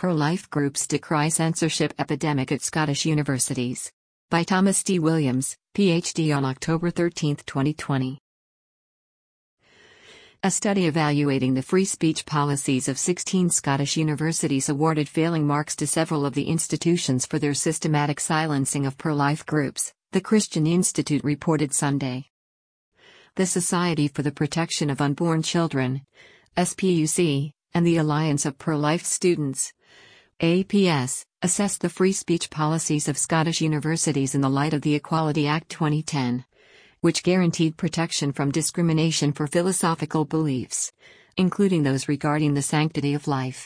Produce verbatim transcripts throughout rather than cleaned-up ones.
Pro-life groups decry censorship epidemic at Scottish universities. By Thomas D. Williams, P H D on October thirteenth, twenty twenty. A study evaluating the free speech policies of sixteen Scottish universities awarded failing marks to several of the institutions for their systematic silencing of pro-life groups, the Christian Institute reported Sunday. The Society for the Protection of Unborn Children, S P U C, and the Alliance of Pro-Life Students, A P S, assessed the free speech policies of Scottish universities in the light of the Equality Act twenty ten, which guaranteed protection from discrimination for philosophical beliefs, including those regarding the sanctity of life.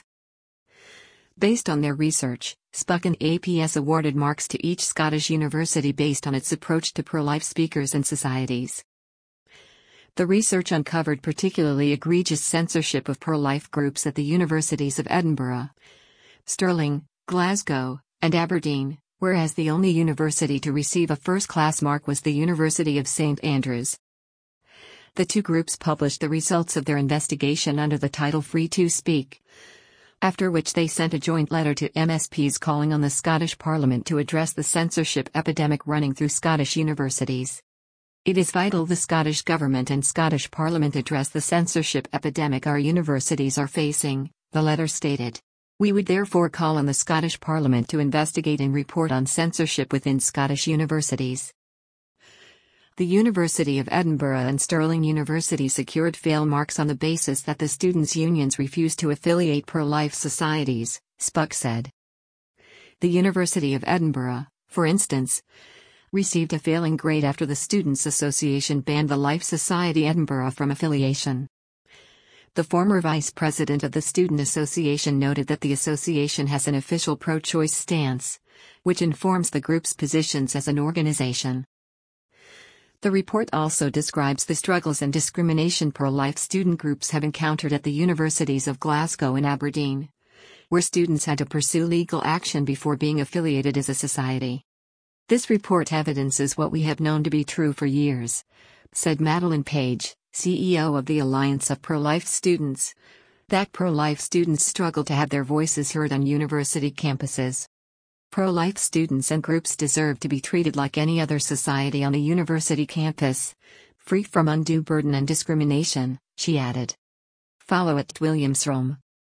Based on their research, S P U C and A P S awarded marks to each Scottish university based on its approach to pro-life speakers and societies. The research uncovered particularly egregious censorship of pro-life groups at the universities of Edinburgh, Stirling, Glasgow, and Aberdeen, whereas the only university to receive a first-class mark was the University of Saint Andrews. The two groups published the results of their investigation under the title Free to Speak, after which they sent a joint letter to M S Ps calling on the Scottish Parliament to address the censorship epidemic running through Scottish universities. It is vital the Scottish Government and Scottish Parliament address the censorship epidemic our universities are facing, the letter stated. We would therefore call on the Scottish Parliament to investigate and report on censorship within Scottish universities. The University of Edinburgh and Stirling University secured fail marks on the basis that the students' unions refused to affiliate pro-life societies, S P U C said. The University of Edinburgh, for instance, received a failing grade after the Students' Association banned the Life Society Edinburgh from affiliation. The former vice president of the Student Association noted that the association has an official pro-choice stance, which informs the group's positions as an organization. The report also describes the struggles and discrimination pro-life student groups have encountered at the universities of Glasgow and Aberdeen, where students had to pursue legal action before being affiliated as a society. This report evidences what we have known to be true for years, said Madeline Page, C E O of the Alliance of Pro-Life Students, that pro-life students struggle to have their voices heard on university campuses. Pro-life students and groups deserve to be treated like any other society on a university campus, free from undue burden and discrimination, she added. Follow at Williamsrom.